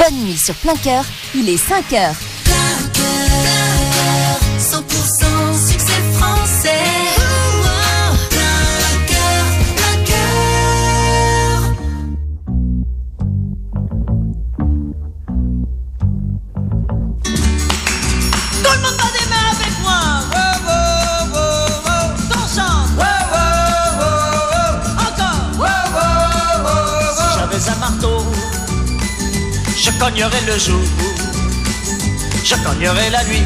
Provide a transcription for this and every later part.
Bonne nuit sur Plein Cœur, il est 5h. Plein cœur, 100% succès français. Plein cœur, plein cœur. Tout le monde va des mains avec moi. Wow, wow, wow, wow. Qu'on chante. Wow, wow, wow, wow. Encore. Wow, wow, wow, wow. Si j'avais un marteau, je cognerais le jour, je cognerais la nuit,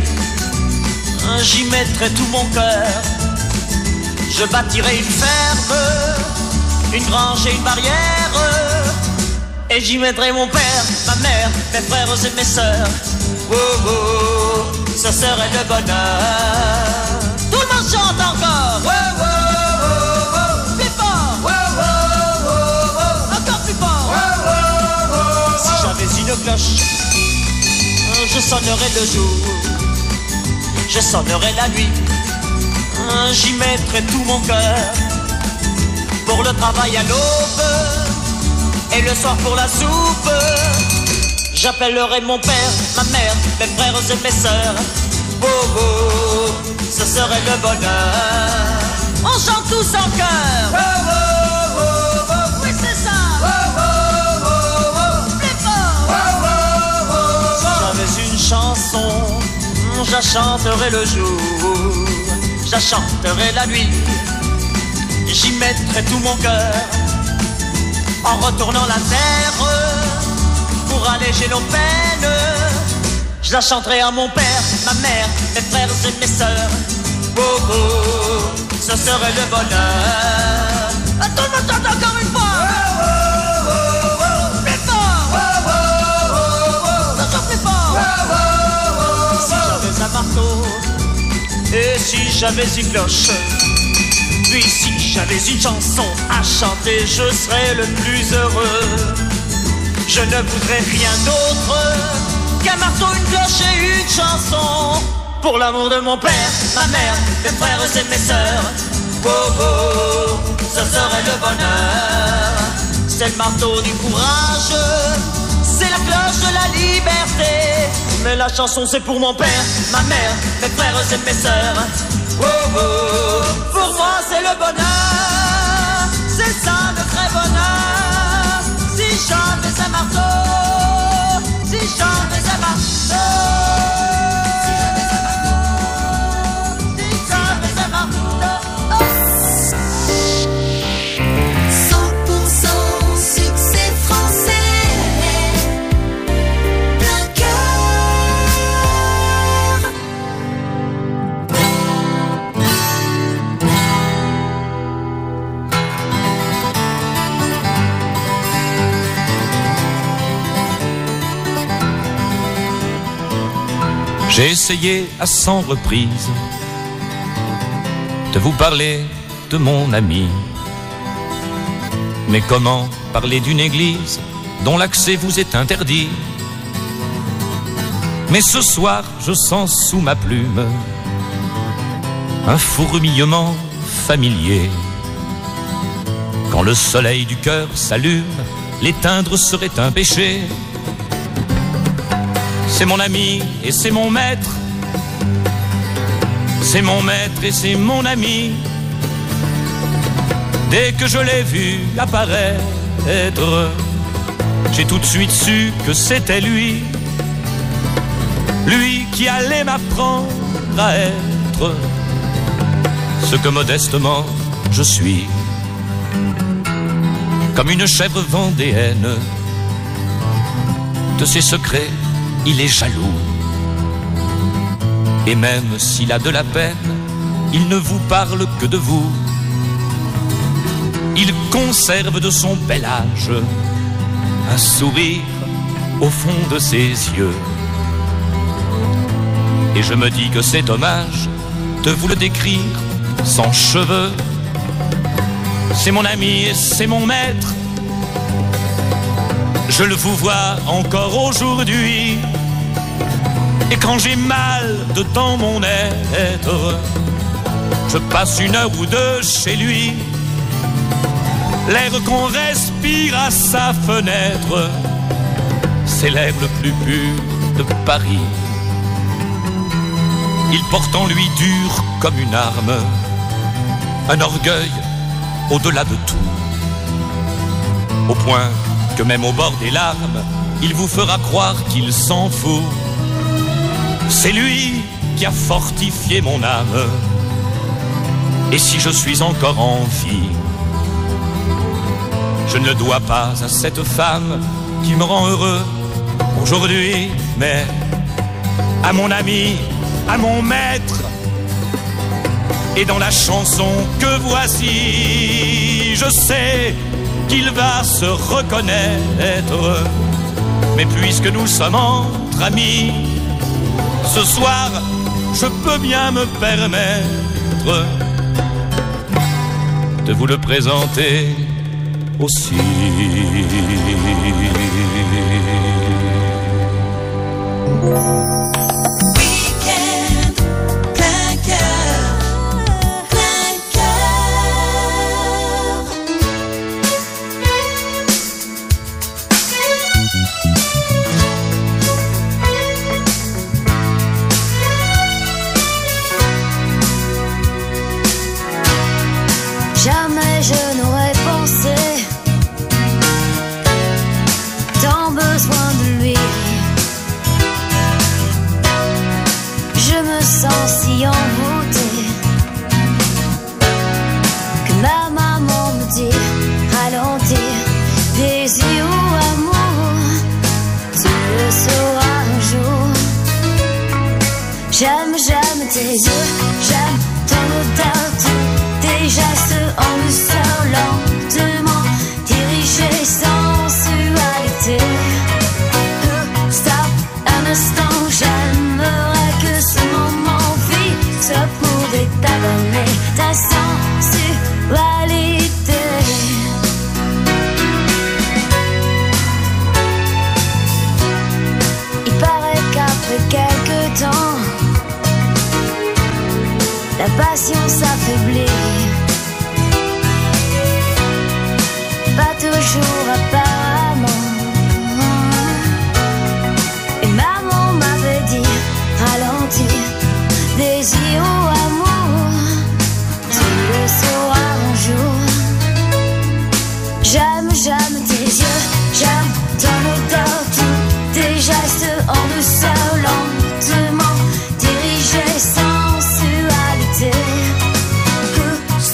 j'y mettrais tout mon cœur. Je bâtirais une ferme, une grange et une barrière, et j'y mettrais mon père, ma mère, mes frères et mes sœurs. Oh, oh, ce serait le bonheur. Tout le monde chante encore. Oh, oh, oh, oh. Plus fort. Oh, oh, oh, oh. Encore plus fort. Oh, oh, oh. Si j'avais une cloche, je sonnerais le jour, je sonnerais la nuit, j'y mettrais tout mon cœur. Pour le travail à l'aube et le soir pour la soupe, j'appellerai mon père, ma mère, mes frères et mes sœurs. Oh, oh, ce serait le bonheur. On chante tous en chœur. Oh, oh, oh, oh. Oui, c'est ça. Oh, oh, oh, oh. Plus fort. Oh, oh, oh, oh. Si j'avais une chanson, je la chanterai le jour, je la chanterai la nuit, j'y mettrai tout mon cœur. En retournant la terre pour alléger nos peines, je la chanterai à mon père, ma mère, mes frères et mes sœurs. Oh, oh, ce serait le bonheur. Tout le monde chante encore une fois. Oh, oh, oh, oh. Plus fort. Oh, oh, oh, oh. Encore plus fort. Oh, oh, oh. Si j'avais un marteau et si j'avais une cloche, puis si j'avais une chanson à chanter, je serais le plus heureux. Je ne voudrais rien d'autre qu'un marteau, une cloche et une chanson. Pour l'amour de mon père, ma mère, mes frères et mes sœurs. Oh, oh, ce serait le bonheur. C'est le marteau du courage, c'est la cloche de la liberté. Mais la chanson c'est pour mon père, ma mère, mes frères et mes sœurs. Oh, oh, pour moi c'est le bonheur, c'est ça le vrai bonheur. Si j'avais un marteau, si j'avais un marteau, si j'avais un marteau. 100% succès français. Plein cœur. J'ai essayé à 100 reprises de vous parler de mon ami. Mais comment parler d'une église dont l'accès vous est interdit? Mais ce soir, je sens sous ma plume un fourmillement familier. Quand le soleil du cœur s'allume, l'éteindre serait un péché. C'est mon ami et c'est mon maître, c'est mon maître et c'est mon ami. Dès que je l'ai vu apparaître, j'ai tout de suite su que c'était lui, lui qui allait m'apprendre à être ce que modestement je suis. Comme une chèvre vendéenne, de ses secrets il est jaloux. Et même s'il a de la peine, il ne vous parle que de vous. Il conserve de son bel âge un sourire au fond de ses yeux. Et je me dis que c'est dommage de vous le décrire sans cheveux. C'est mon ami et c'est mon maître, je le vous vois encore aujourd'hui. Et quand j'ai mal dans mon être, je passe une heure ou deux chez lui. L'air qu'on respire à sa fenêtre, c'est l'air le plus pur de Paris. Il porte en lui dur comme une arme, un orgueil au-delà de tout, au point que même au bord des larmes, il vous fera croire qu'il s'en fout. C'est lui qui a fortifié mon âme, et si je suis encore en vie, je ne le dois pas à cette femme qui me rend heureux aujourd'hui, mais à mon ami, à mon maître. Et dans la chanson que voici, je sais qu'il va se reconnaître. Mais puisque nous sommes entre amis, ce soir, je peux bien me permettre de vous le présenter aussi. Week-end, plein cœur, plein cœur. Jamais je n'aurais pensé tant besoin de lui. Je me sens si envoûtée que ma maman me dit ralentir, désir ou amour, tu le sauras un jour. J'aime tes yeux, j'aime ton odeur, tes gestes en douceur, lentement dirigés, sensualité. Stop un instant, j'aimerais que ce moment fixe pouvait t'abonner ta sensualité. Il paraît qu'après quelque temps, la passion s'affaiblit. Pas toujours apparemment. Et maman m'avait dit ralentir, désir ou amour, tu le sauras un jour. J'aime tes yeux, j'aime ton odeur, tous tes gestes en douceur, lentement dirigés, sensualité.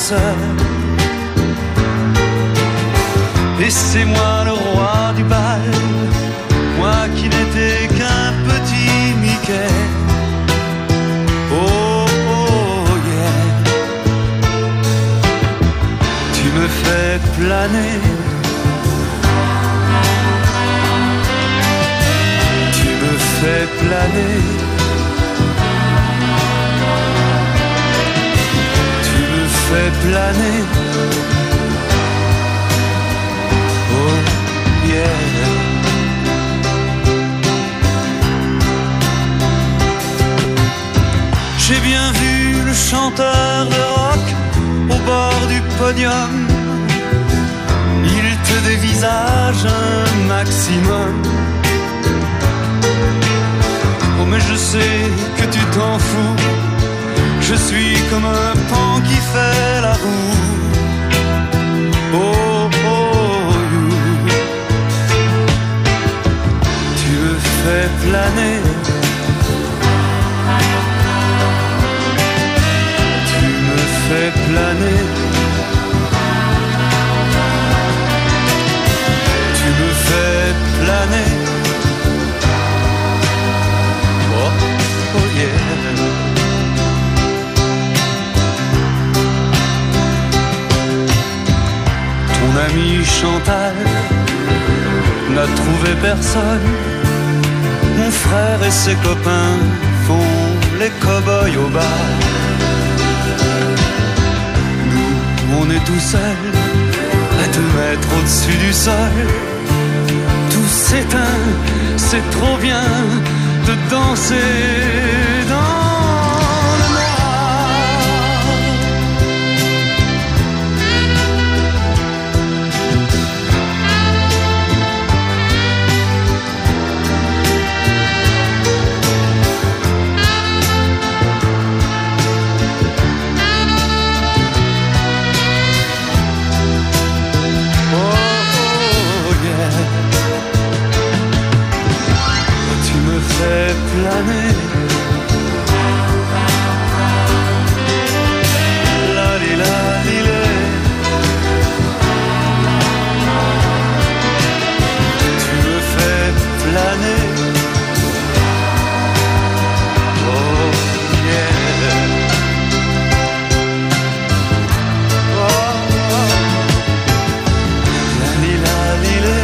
douceur. Et c'est moi le roi du bal, moi qui n'étais qu'un petit Mickey. Oh, oh, yeah. Tu me fais planer, tu me fais planer, tu me fais planer. Oh, yeah. J'ai bien vu le chanteur de rock au bord du podium. Il te dévisage un maximum. Oh mais je sais que tu t'en fous. Je suis comme un pan qui fait la roue. Oh, oh, you. Tu me fais planer. Fais planer, tu me fais planer. Oh, oh yeah. Ton ami Chantal n'a trouvé personne. Mon frère et ses copains font les cow-boys au bar. On est tout seul, à 2 mètres au-dessus du sol. Tout s'éteint, c'est trop bien de danser dans le noir. Fais planer. La li la li lé. Tu me fais planer. Oh yeah. Oh, oh. La li la li lé.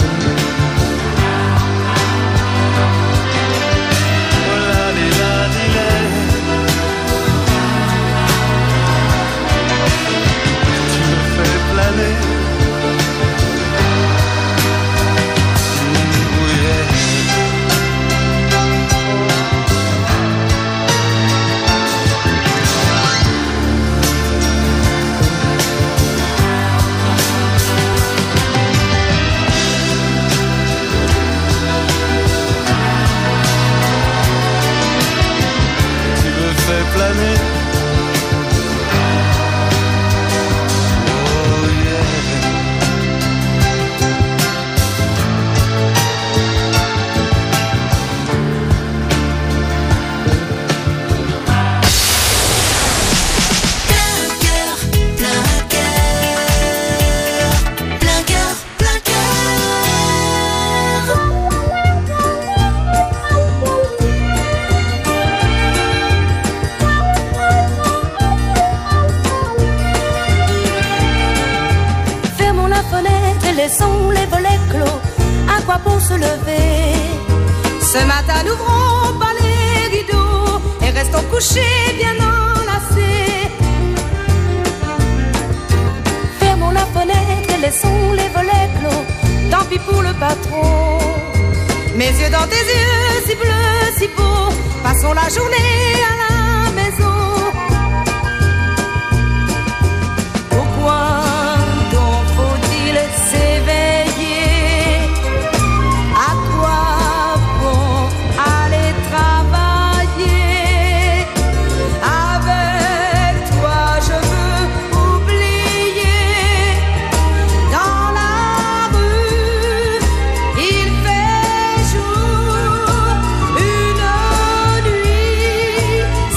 Planer. Oh yeah. Laissons les volets clos, à quoi bon se lever? Ce matin n'ouvrons pas les rideaux et restons couchés bien enlacés. Fermons la fenêtre et laissons les volets clos, tant pis pour le patron. Mes yeux dans tes yeux, si bleus, si beaux, passons la journée à la maison. Pourquoi donc faut-il s'éveiller? À quoi bon aller travailler? Avec toi je veux oublier. Dans la rue il fait jour, une nuit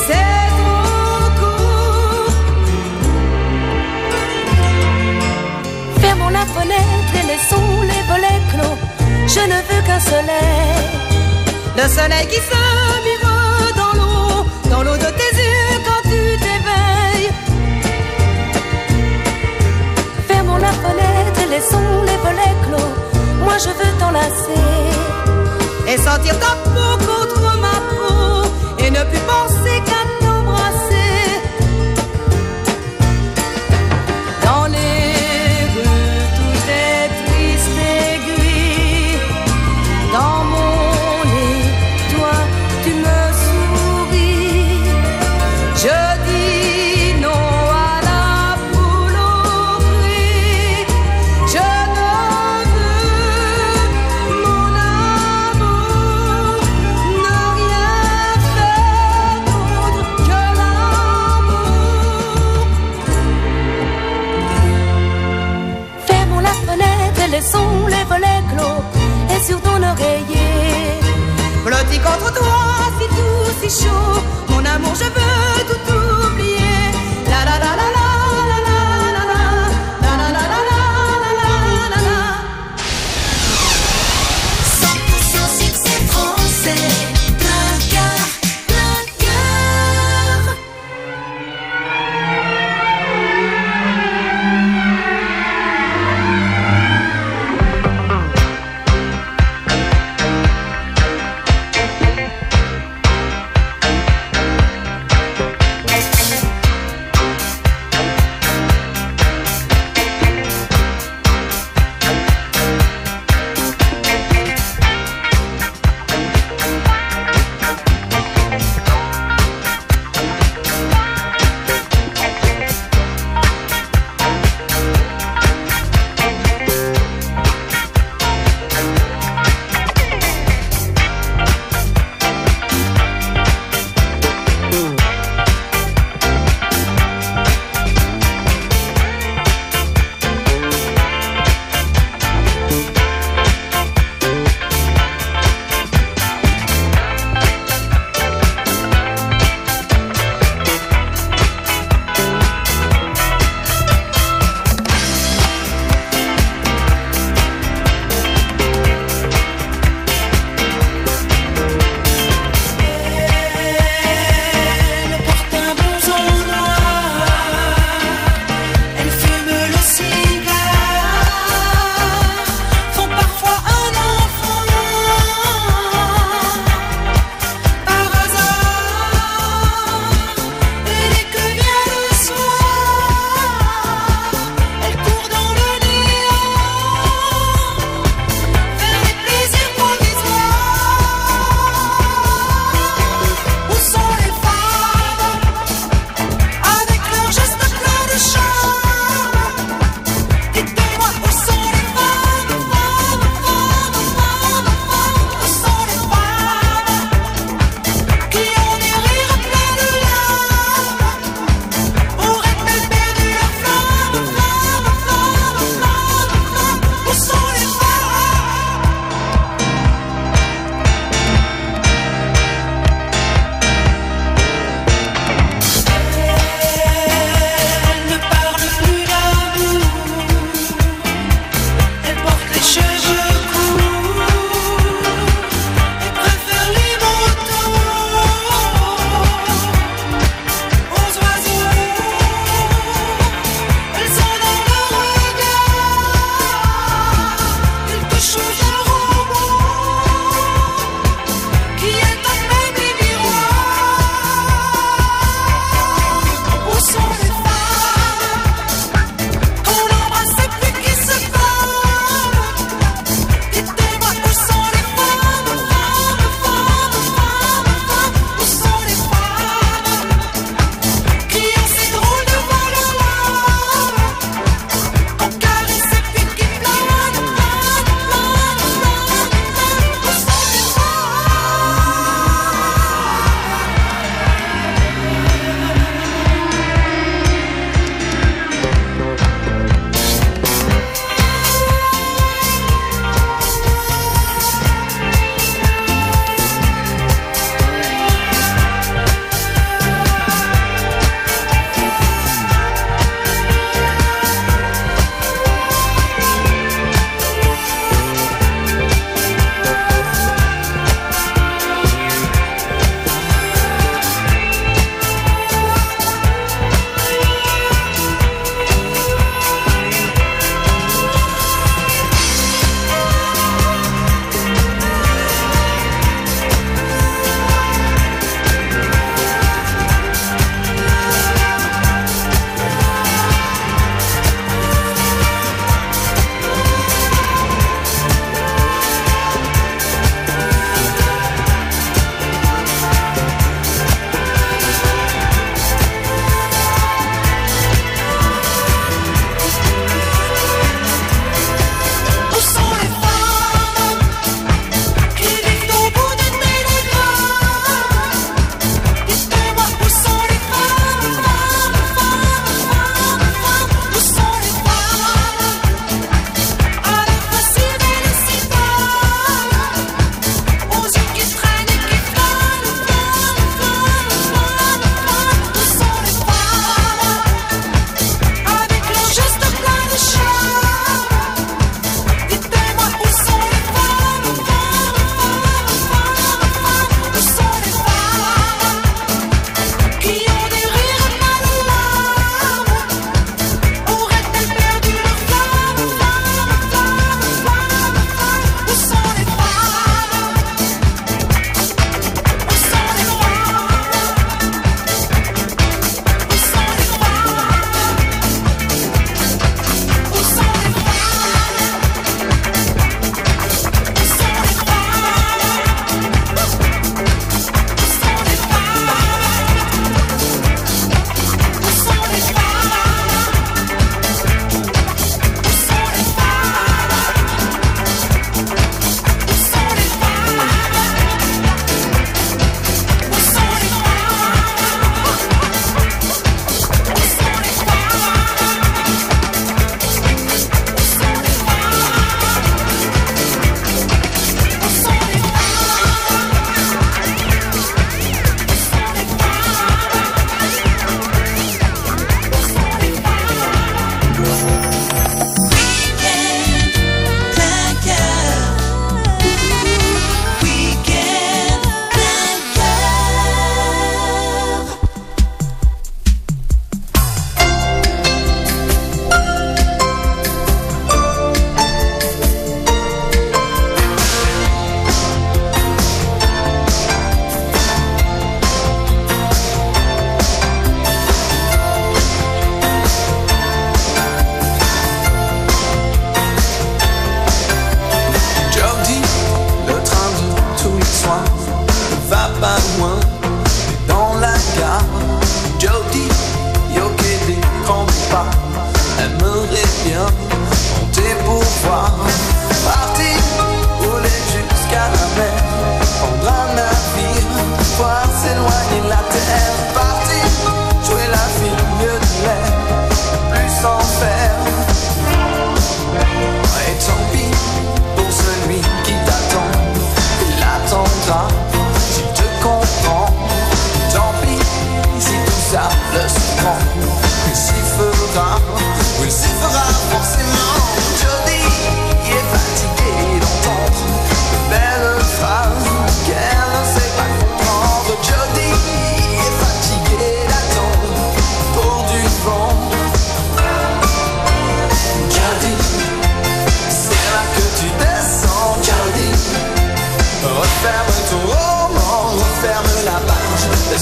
Je ne veux qu'un soleil, le soleil qui se mire dans l'eau de tes yeux quand tu t'éveilles. Fermons la fenêtre et laissons les volets clos. Moi je veux t'enlacer et sentir ta peau contre ma peau et ne plus penser qu'à t'embrasser. Dans les rues tout est triste et gris. Dans mon lit, toi tu me souris. Je dis non à la foule au cri. Je ne veux, mon amour, ne rien faire d'autre que l'amour. Fermons la fenêtre et laissons les volets clos. Et sur ton oreiller, blotti contre toi, si doux, si chaud. Mon amour, je veux tout oublier. La la la la la la la la la la la la la la la la. 100% succès français. Plein cœur, plein cœur.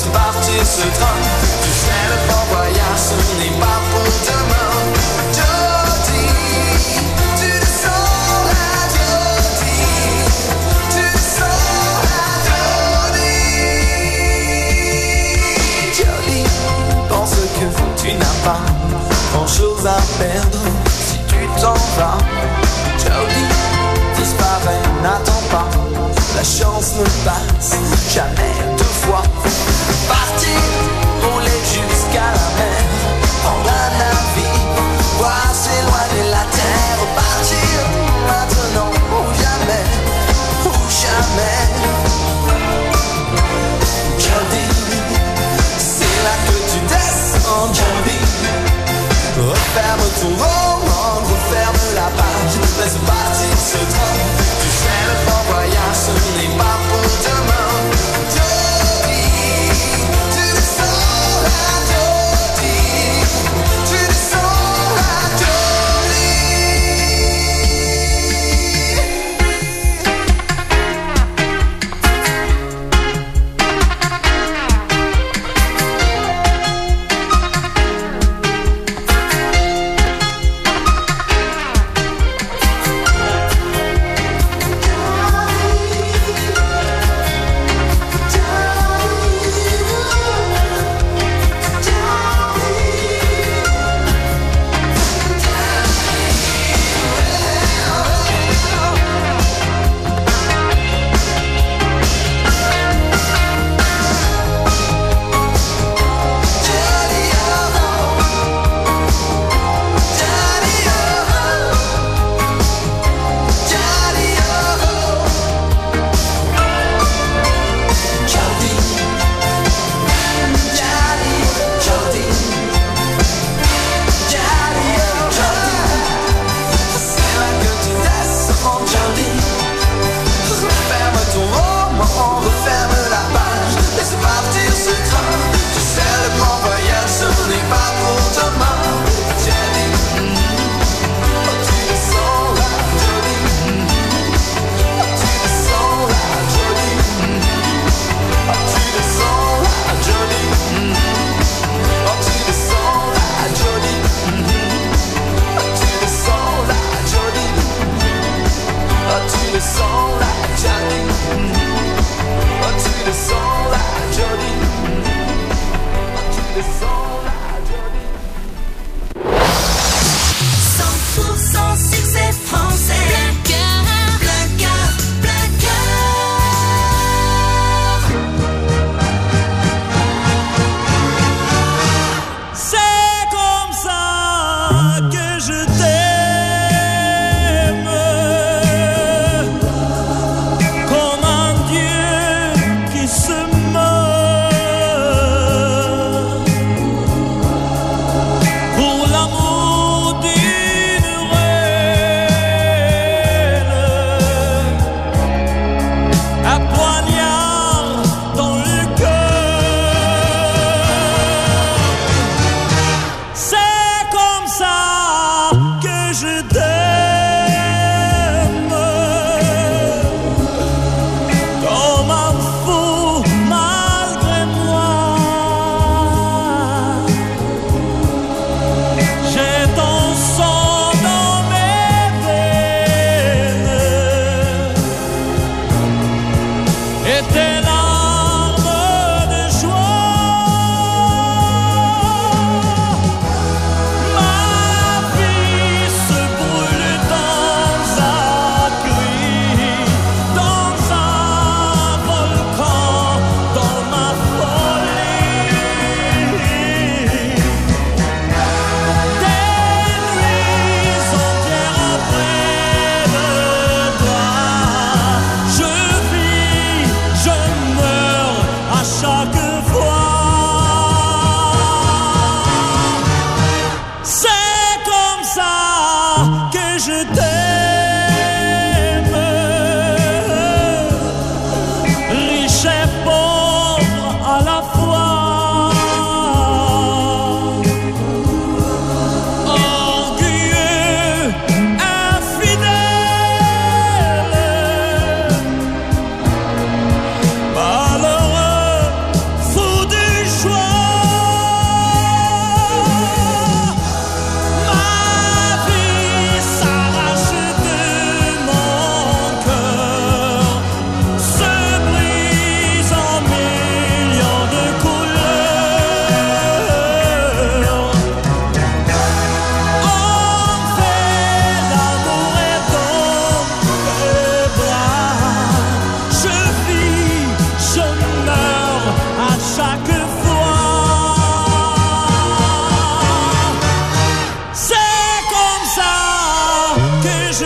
laisses partir ce train. Tu sais, le fort voyage, ce n'est pas pour demain. Jodie, tu le sens là, Jodie. Tu le sens là, Jodie. Jodie, pense que tu n'as pas grand-chose à perdre si tu t'en vas. Jodie, disparaît, n'attends pas. La chance ne passe jamais deux fois. Partir, rouler jusqu'à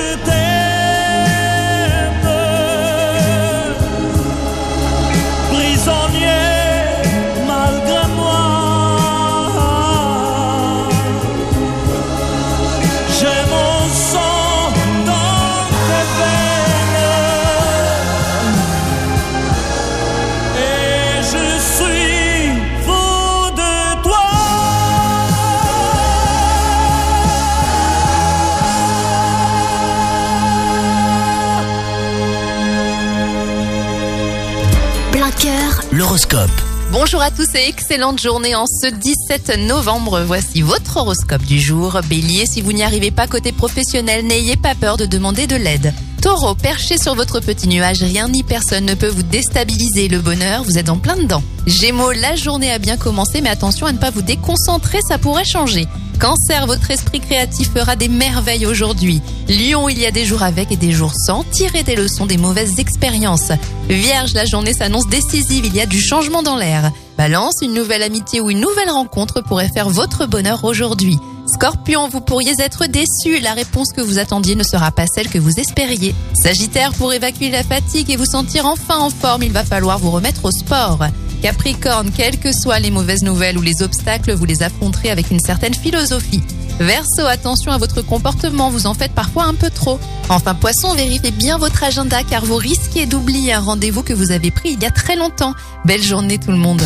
L'horoscope. Bonjour à tous et excellente journée en ce 17 novembre. Voici votre horoscope du jour. Bélier, si vous n'y arrivez pas côté professionnel, n'ayez pas peur de demander de l'aide. Taureau, perché sur votre petit nuage, rien ni personne ne peut vous déstabiliser. Le bonheur, vous êtes en plein dedans. Gémeaux, la journée a bien commencé, mais attention à ne pas vous déconcentrer, ça pourrait changer. Cancer, votre esprit créatif fera des merveilles aujourd'hui. Lion, il y a des jours avec et des jours sans. Tirez des leçons des mauvaises expériences. Vierge, la journée s'annonce décisive, il y a du changement dans l'air. Balance, une nouvelle amitié ou une nouvelle rencontre pourrait faire votre bonheur aujourd'hui. Scorpion, vous pourriez être déçu, la réponse que vous attendiez ne sera pas celle que vous espériez. Sagittaire, pour évacuer la fatigue et vous sentir enfin en forme, il va falloir vous remettre au sport. Capricorne, quelles que soient les mauvaises nouvelles ou les obstacles, vous les affronterez avec une certaine philosophie. Verseau, attention à votre comportement, vous en faites parfois un peu trop. Enfin Poisson, vérifiez bien votre agenda car vous risquez d'oublier un rendez-vous que vous avez pris il y a très longtemps. Belle journée tout le monde.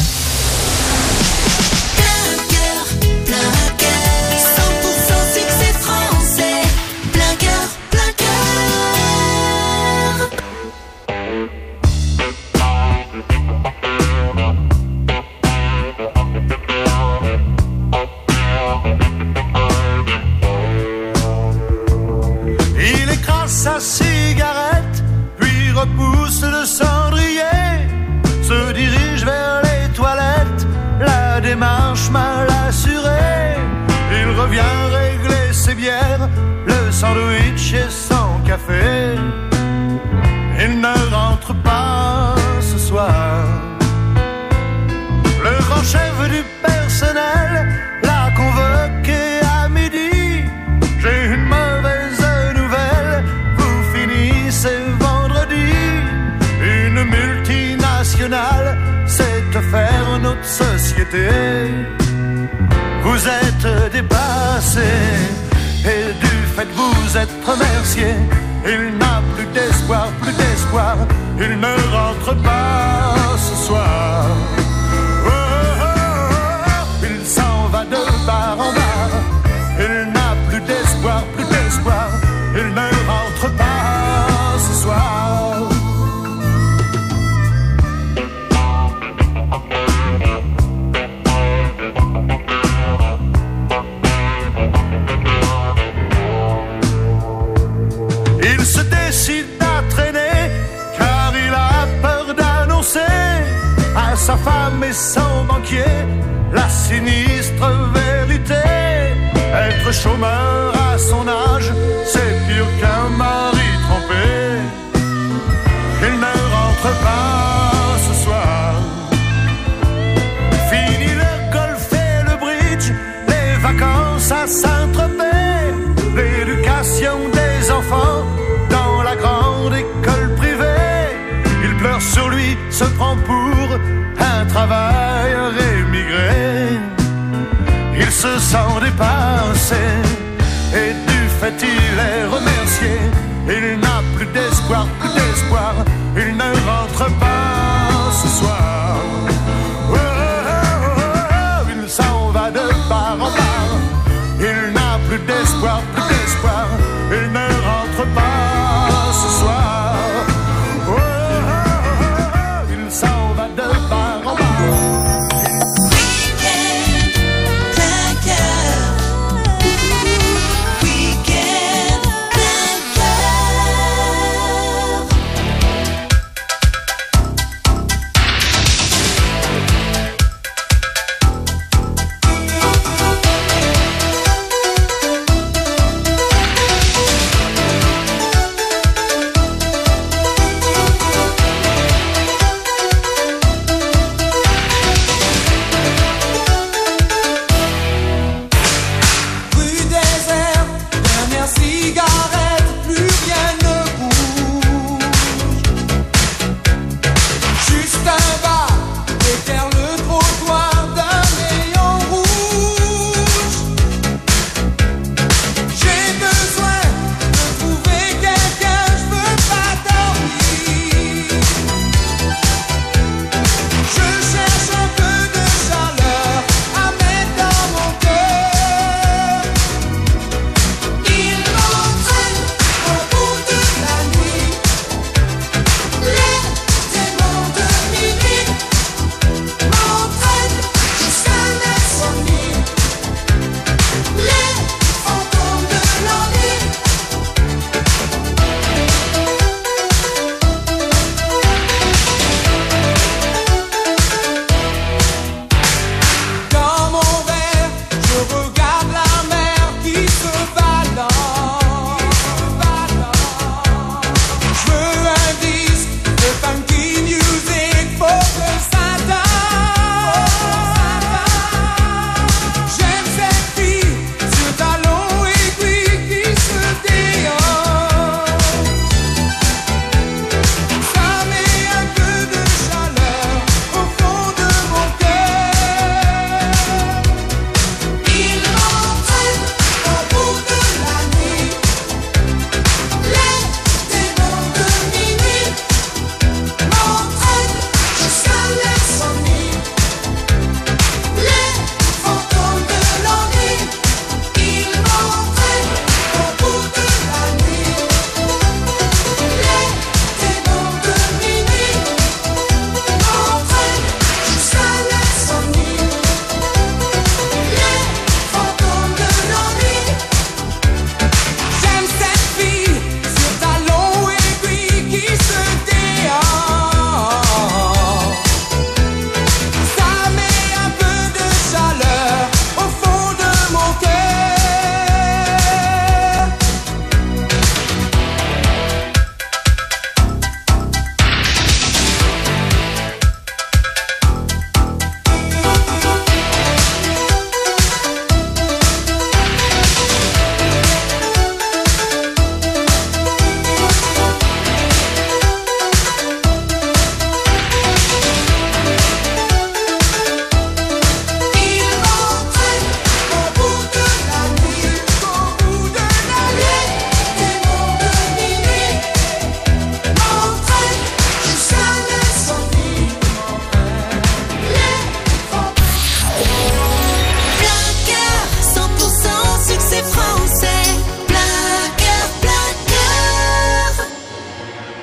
Sa cigarette, puis repousse le cendrier, se dirige vers les toilettes, la démarche mal assurée. Il revient régler ses bières, le sandwich et son café. Il ne rentre pas ce soir. Le grand chef du personnel l'a convoqué à midi. J'ai une mauvaise vendredi, une multinationale s'est offert notre société. Vous êtes dépassé et du fait vous êtes remercié. Il n'a plus d'espoir, il ne rentre pas ce soir. Oh, oh, oh, il s'en va de bar en bar. Il n'a plus d'espoir, il ne rentre pas ce soir. Il se décide à traîner car il a peur d'annoncer à sa femme et son banquier la sinistre vérité. Être chômeur à son âge, c'est pire qu'un mari trompé. Il ne rentre pas ce soir. Fini le golf et le bridge, les vacances à Saint-Tropez, l'éducation des enfants dans la grande école privée. Il pleure sur lui, se prend pour un travailleur émigré. Il se sent dépassé et du fait il est remercié. Il n'a plus d'espoir, il ne rentre pas ce soir. Oh, oh, oh, oh, il s'en va de bar en bar. Il n'a plus d'espoir, il ne rentre pas ce soir. Oh, oh, oh, oh, il s'en va de bar en bar.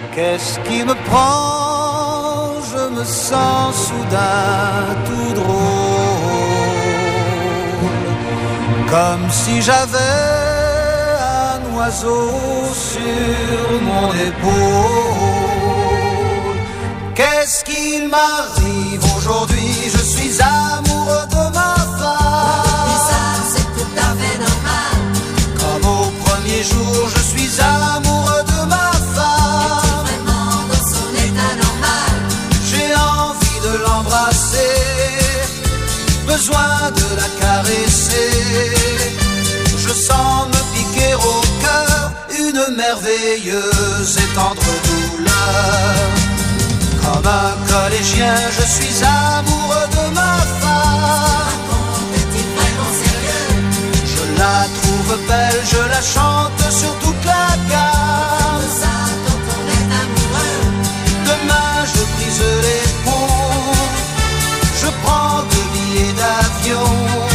Qu'est-ce qui me prend? Je me sens soudain tout drôle, comme si j'avais un oiseau sur mon épaule. Qu'est-ce qui m'arrive aujourd'hui? Je suis amoureux de ma femme. Et ça, c'est tout à fait normal. Comme au premier jour, je suis amoureux de ma femme. Est-il vraiment dans son état normal? J'ai envie de l'embrasser, besoin de la caresser. Je sens me piquer au cœur une merveilleuse et tendre douleur. Comme un collégien, je suis amoureux de ma femme. Est-il vraiment sérieux? Je la trouve belle, je la chante sur toute la gamme. Ça, quand on est amoureux. Demain, je brise les ponts, je prends 2 billets d'avion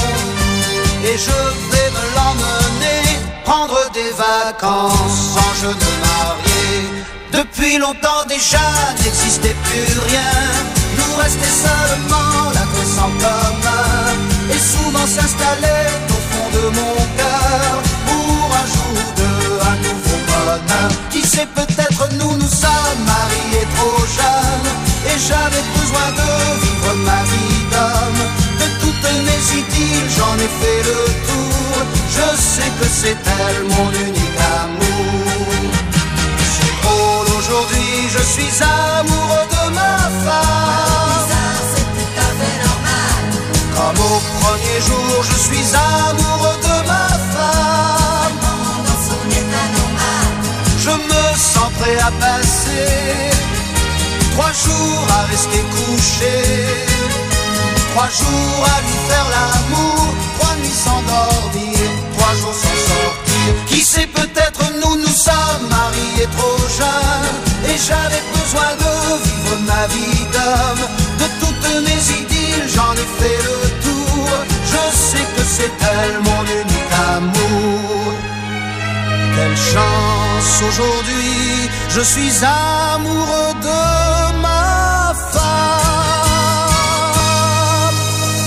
et je vais me l'emmener prendre des vacances sans jeune marié. Depuis longtemps déjà n'existait plus rien, nous restait seulement l'adresse en commun. Et souvent s'installait au fond de mon cœur pour un jour de un nouveau bonheur. Qui sait, peut-être nous sommes mariés trop jeunes, et j'avais besoin de vivre ma vie d'homme. De toutes mes idylles j'en ai fait le tour, je sais que c'est elle mon unique amour. Aujourd'hui, je suis amoureux de ma femme. Ça, c'est tout à fait normal. Comme au premier jour, je suis amoureux de ma femme. Dans son état normal. Je me sens prêt à passer 3 jours à rester couché, 3 jours à lui faire l'amour, 3 nuits sans dormir, 3 jours sans sortir. Qui sait, peut-être nous sommes mariés trop jeunes, et j'avais besoin de vivre ma vie d'homme. De toutes mes idylles j'en ai fait le tour, je sais que c'est elle mon unique amour. Quelle chance aujourd'hui, je suis amoureux de ma femme.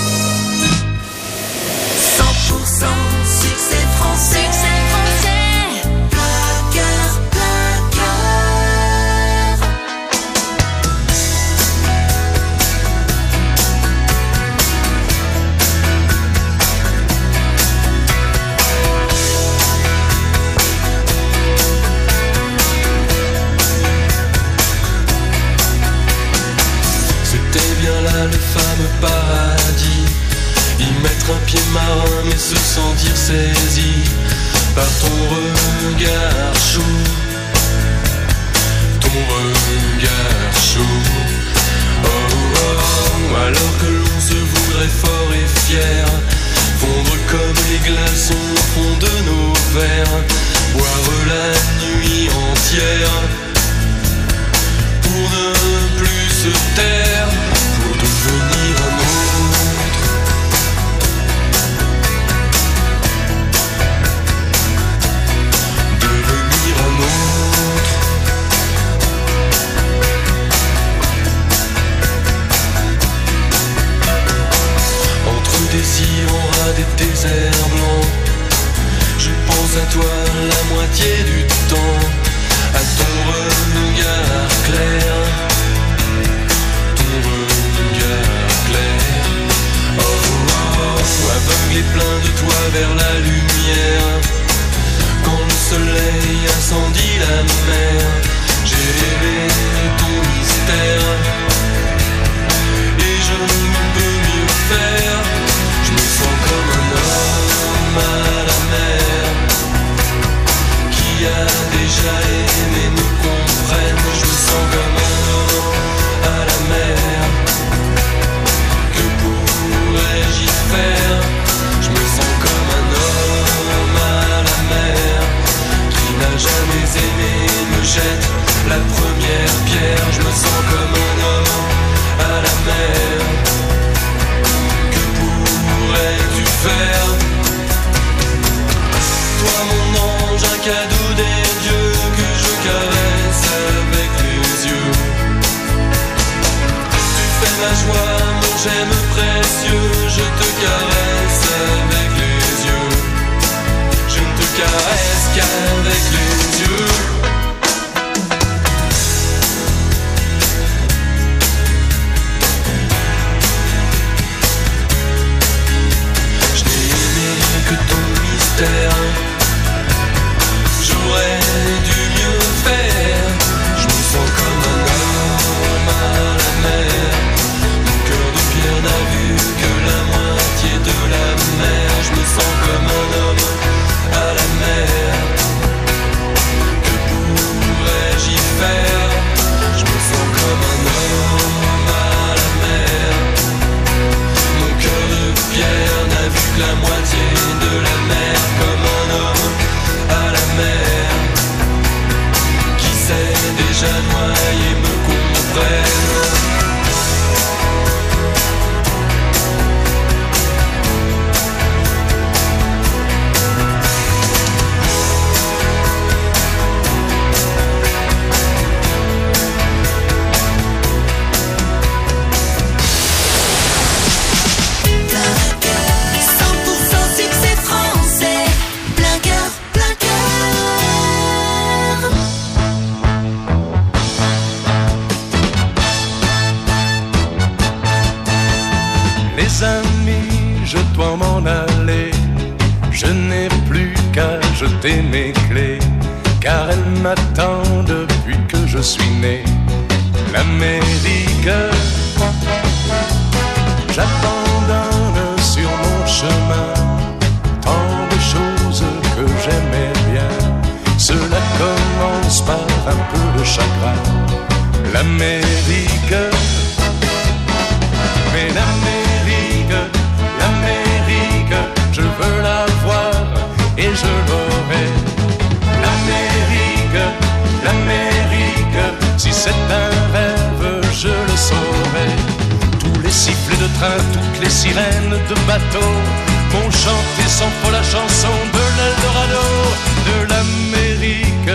100% succès français. Plein cœur, plein cœur. C'était bien là le fameux paradis, y mettre un pied marin mais se sentir saisi par ton regard chaud, ton regard chaud. Oh, oh, oh, alors que l'on se voudrait fort et fier, fondre comme les glaçons au fond de nos verres, boire la nuit entière pour ne plus se taire, pour devenir un autre. Devenir un autre. Entre des sillons ras des déserts blancs, je pense à toi la moitié du temps, à ton regard clair, ton regard clair. Oh, oh, oh, aveugle et plein de toi vers la lumière, quand le soleil incendie la mer, j'ai rêvé ton mystère, et je ne peux mieux faire, je me sens comme un homme à la mer, qui a déjà aimé nous comprenne. Je me sens comme un homme à la mer, que pourrais-je y faire? Je me sens comme un homme à la mer, qui n'a jamais aimé me jette la première pierre. Je me sens comme un homme à la mer, que pourrais-tu faire? Toi mon ange, un cadeau des dieux que je caresse avec les t'aime précieux, je te caresse avec les yeux. Je ne te caresse qu'avec les yeux. Je n'ai aimé que ton mystère. J'aurais dû mieux faire. Je me sens comme un homme à la mer. Mon cœur de pierre n'a vu que la moitié de la mer. Je me sens comme un homme à la mer. Que pourrais-je y faire? Je me sens comme un homme à la mer. Mon cœur de pierre n'a vu que la moitié de la mer. Comme un homme à la mer qui sait déjà noyer me comprenne. Amis, je dois m'en aller. Je n'ai plus qu'à jeter mes clés, car elle m'attend depuis que je suis né. L'Amérique, j'abandonne sur mon chemin tant de choses que j'aimais bien. Cela commence par un peu de chagrin. L'Amérique, mais l'Amérique, je veux la voir et je l'aurai. L'Amérique, si c'est un rêve, je le saurai. Tous les sifflets de train, toutes les sirènes de bateau vont chanter sans faux la chanson de l'Eldorado, de l'Amérique.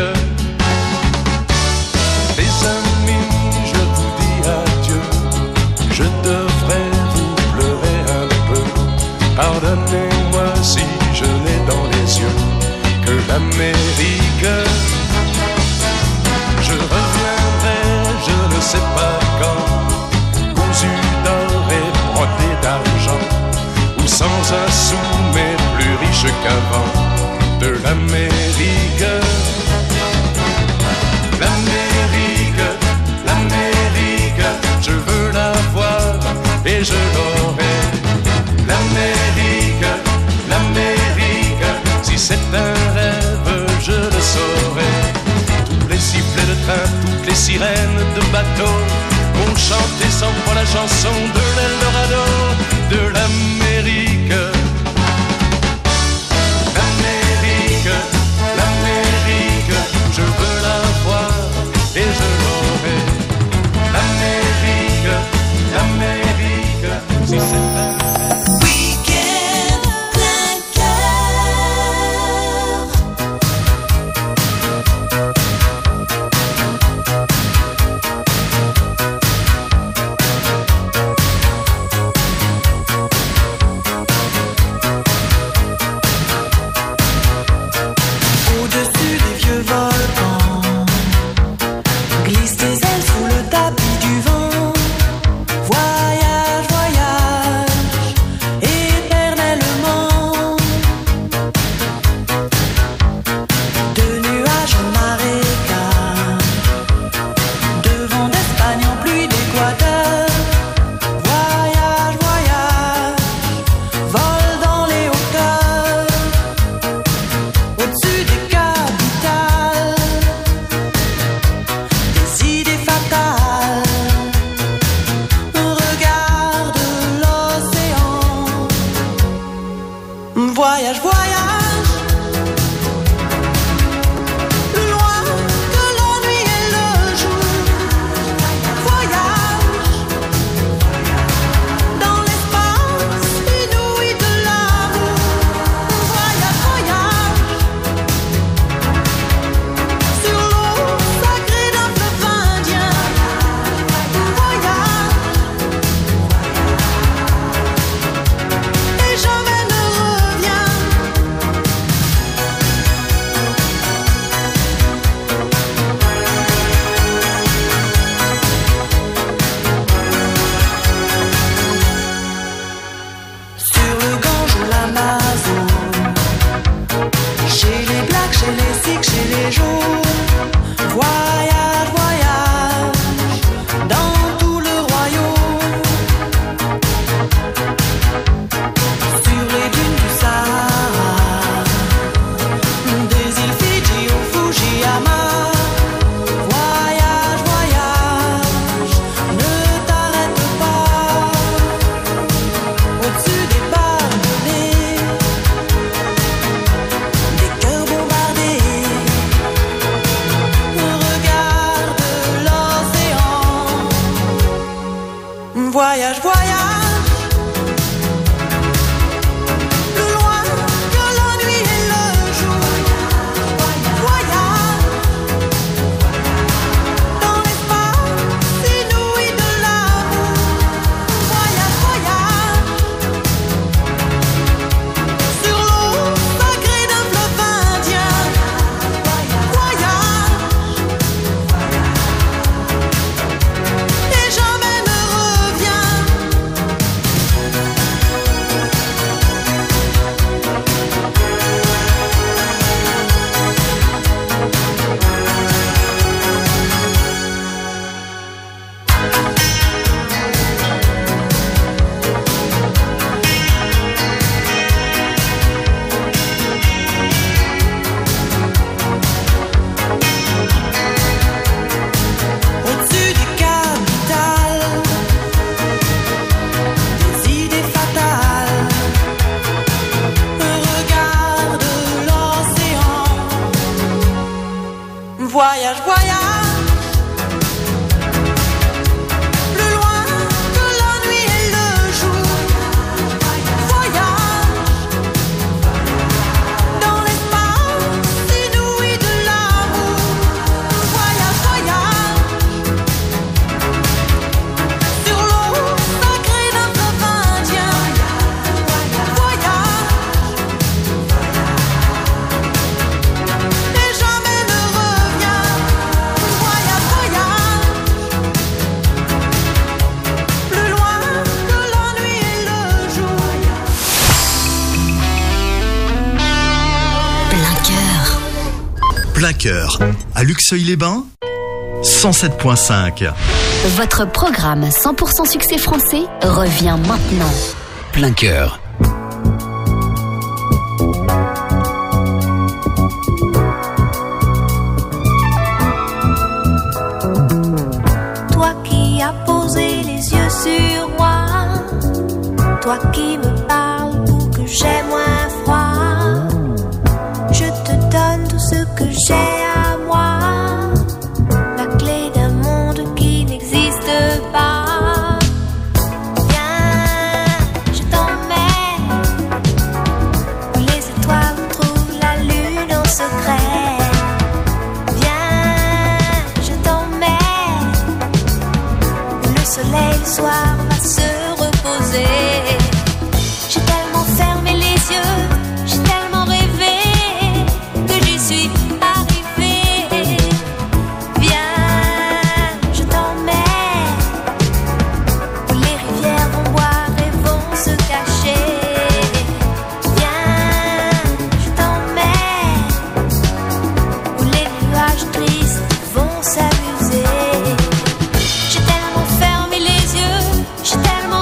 Les amis, je vous dis adieu. Je devrais vous pleurer un peu. Pardonnez-moi si je n'ai dans les yeux que l'Amérique. Je reviendrai, je ne sais pas quand, cousu d'or et brodé d'argent, ou sans un sou mais plus riche qu'avant. De l'Amérique, l'Amérique, je veux la voir et je l'aurai. L'Amérique, si c'est un rêve, je le saurai. Tous les sifflets de train, toutes les sirènes de bateau vont chanter sans foi la chanson de l'Eldorado, de l'Amérique. L'Amérique, je veux la voir et je l'aurai. L'Amérique, si c'est un Voyage, voyage, plus loin que la nuit et le jour. Voyage, dans l'espace inouï de l'amour. Voyage, voyage, sur l'eau sacrée d'un fleuve indien. Voyage, et jamais ne reviens. Au-dessus du capital, des idées fatales, un regard de l'océan. Voyage, voyage, plus loin que la nuit et le jour. Voyage, dans l'espace inouï de l'amour. Voyage, voyage, sur l'eau sacrée d'un fleuve indien. Voyage, et jamais ne reviens. Voyage, voyage, plus loin que la nuit et le jour. Plein cœur. Plein cœur, à Luxeuil-les-Bains, 107.5. Votre programme 100% succès français revient maintenant. Plein cœur. Toi qui as posé les yeux sur moi, toi qui me parles pour que j'aie moins froid, je te donne tout ce que j'ai à moi, la clé d'un monde qui n'existe pas. Viens, je t'emmène où les étoiles trouvent la lune en secret. Viens, je t'emmène où le soleil le soir va se reposer. J'ai tellement fermé les yeux, j'ai tellement rêvé que j'y suis arrivée. Viens, je t'emmène où les rivières vont boire et vont se cacher. Viens, je t'emmène où les nuages tristes vont s'amuser. J'ai tellement fermé les yeux, j'ai tellement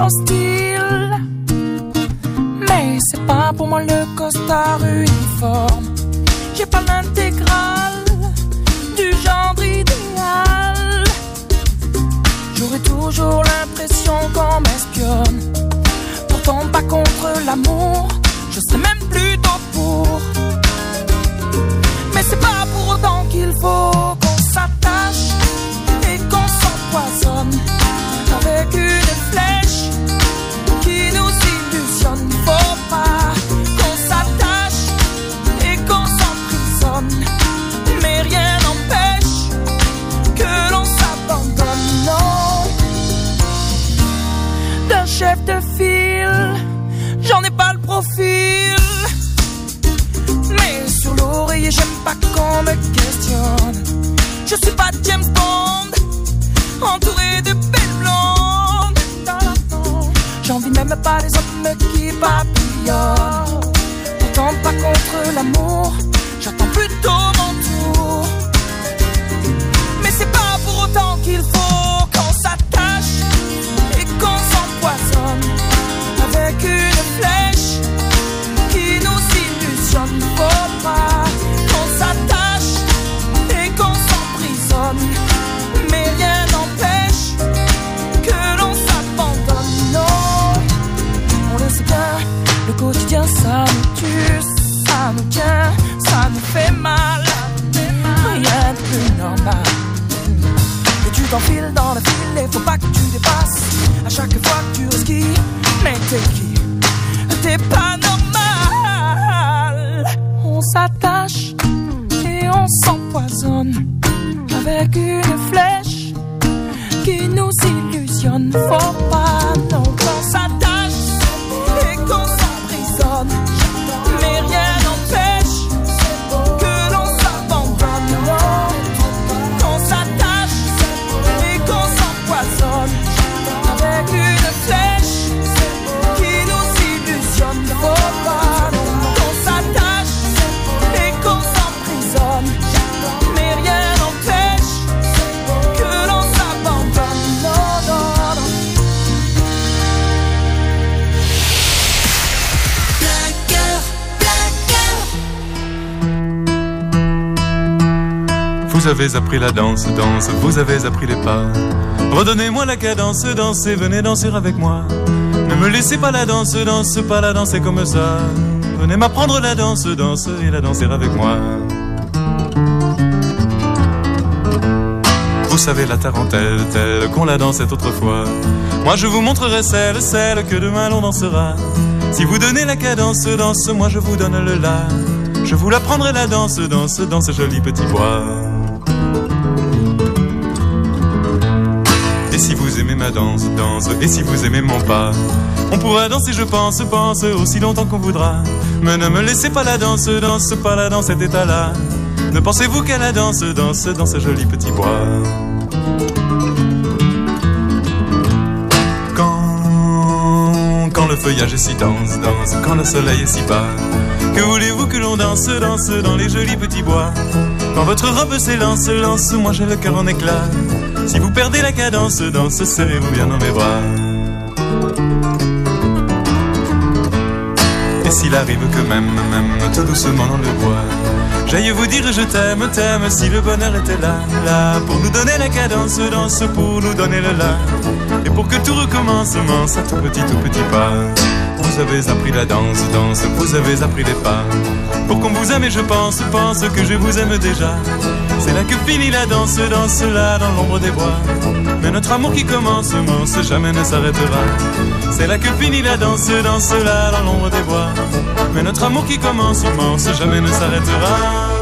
hostile. Mais c'est pas pour moi le costard uniforme. J'ai pas l'intégrale du genre idéal. J'aurais toujours l'impression qu'on m'espionne. Pourtant pas contre l'amour, je serais même plutôt pour. Mais c'est pas pour autant qu'il faut qu'on s'attache et qu'on s'empoisonne avec une flèche qui nous illusionne. Faut pas qu'on s'attache et qu'on s'emprisonne, mais rien n'empêche que l'on s'abandonne. Non, d'un chef de file, j'en ai pas le profil. Mais sur l'oreiller, j'aime pas qu'on me questionne. Je suis pas James Bond, entouré de belles blondes. J'envie même pas les hommes qui papillonnent. Pourtant pas contre l'amour, j'attends plutôt mon tour. Mais c'est pas pour autant qu'il faut qu'on s'attache et qu'on s'empoisonne avec une flèche qui nous illusionne. Faut pas qu'on s'attache et qu'on s'emprisonne, mais rien n'empêche que l'on s'abandonne. Non, on le sait bien, le quotidien ça nous tue, ça nous tient, ça nous fait mal. Rien de plus normal. Et tu t'enfiles dans le fil et faut pas que tu dépasses à chaque fois que tu resquilles. Mais t'es qui? T'es pas normal. On s'attache et on s'empoisonne avec une flèche qui nous illusionne. Faut pas non qu'on s'attache et qu'on s'emprisonne, mais rien n'empêche que l'on s'abandonne. Non, qu'on s'attache et qu'on s'empoisonne avec une flèche qui nous illusionne. Faut pas qu'on s'attache et qu'on s'emprisonne, mais rien n'empêche que l'on s'abandonne. Non, non, non. Vous avez appris la danse, danse, vous avez appris les pas. Redonnez-moi la cadence, dansez, venez danser avec moi. Ne me laissez pas la danse, danse, pas la danser comme ça. Venez m'apprendre la danse, danse, et la danser avec moi. Vous savez la tarentelle, telle qu'on la dansait autrefois. Moi je vous montrerai celle, celle que demain l'on dansera. Si vous donnez la cadence, danse, moi je vous donne le la. Je vous l'apprendrai la danse, danse, dans ce joli petit bois. Et si vous aimez ma danse, danse, et si vous aimez mon pas, on pourra danser, je pense, pense, aussi longtemps qu'on voudra. Mais ne me laissez pas la danse, danse, pas la dans cet état-là. Ne pensez-vous qu'à la danse, danse, dans ce joli petit bois. Quand le feuillage est si dense, danse, quand le soleil est si bas, que voulez-vous que l'on danse, danse dans les jolis petits bois. Quand votre robe s'élance, lance, moi j'ai le cœur en éclat. Si vous perdez la cadence, danse, serrez-vous bien dans mes bras. Et s'il arrive que même, tout doucement dans le bois, j'aille vous dire je t'aime, t'aime, si le bonheur était là, là, pour nous donner la cadence, danse, pour nous donner le là, et pour que tout recommence, à tout petit pas. Vous avez appris la danse, danse, vous avez appris les pas. Pour qu'on vous aime et je pense, pense que je vous aime déjà. C'est là que finit la danse, danse là dans l'ombre des bois. Mais notre amour qui commence, jamais ne s'arrêtera. C'est là que finit la danse, danse là dans l'ombre des bois. Mais notre amour qui commence, jamais ne s'arrêtera.